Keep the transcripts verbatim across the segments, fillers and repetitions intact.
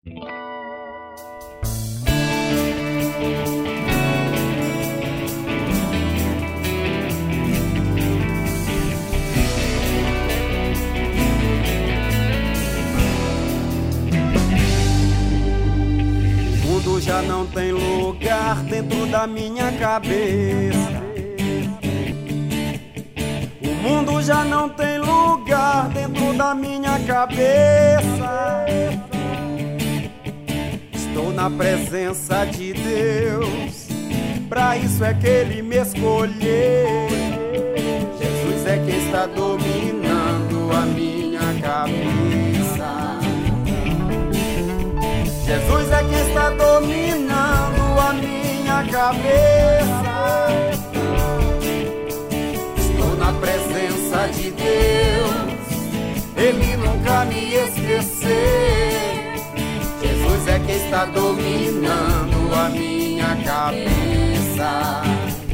O mundo já não tem lugar dentro da minha cabeça. O mundo já não tem lugar dentro da minha cabeça. Estou na presença de Deus, pra isso é que Ele me escolheu. Jesus é quem está dominando a minha cabeça. Jesus é quem está dominando a minha cabeça. Estou na presença de Deus, Ele nunca me esqueceu. Jesus é quem está dominando a minha cabeça.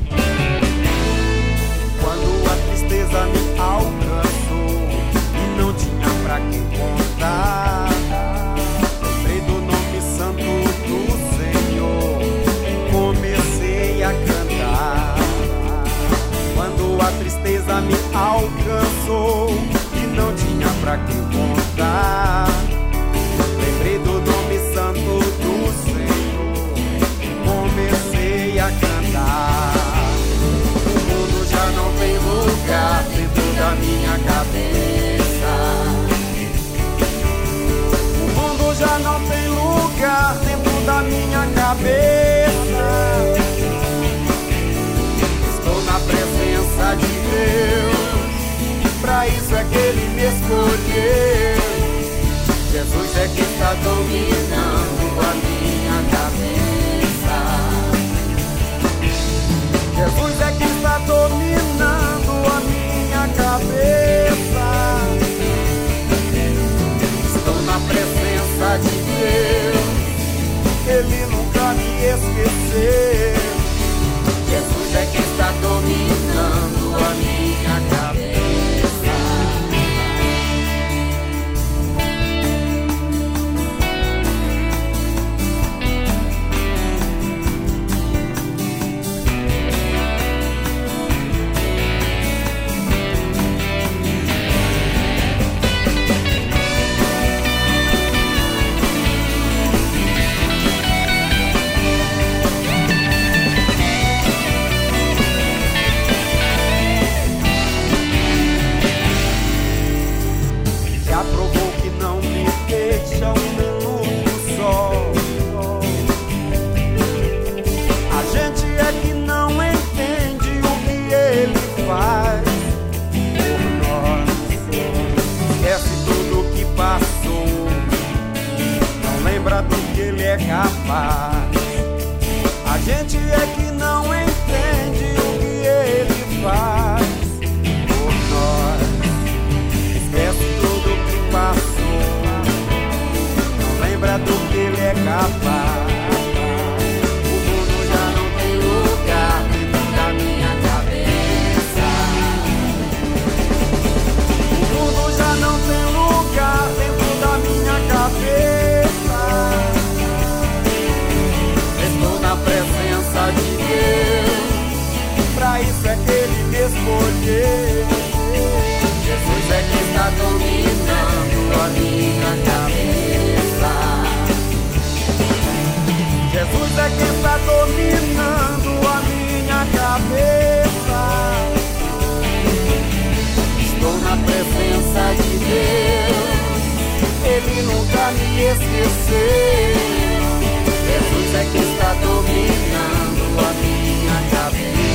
Quando a tristeza me alcançou e não tinha pra quem contar, lembrei do nome santo do Senhor, comecei a cantar. Quando a tristeza me alcançou e não tinha pra quem contar, lembrei do nome santo do Senhor, comecei a cantar. O mundo já não tem lugar dentro da minha cabeça. O mundo já não tem lugar dentro da minha cabeça. Estou na presença de Deus, pra isso é que Ele me escolheu. Jesus é quem está dominando a minha cabeça. Jesus é quem está dominando a minha cabeça. Estou na presença de Deus, Ele nunca me esqueceu. Jesus é quem está dominando a minha cabeça. Capaz. A gente é que não entende o que Ele faz por nós. Esquece tudo que passou, não lembra do que Ele é capaz. O mundo já não tem lugar dentro da minha cabeça. O mundo já não tem lugar dentro da minha cabeça. Na presença de Deus, pra isso é que Ele me escolheu. Jesus é quem está dominando a minha cabeça. Jesus é quem está dominando a minha cabeça. Estou na presença de Deus, Ele nunca me esqueceu. Jesus é quem está dominando a minha cabeça.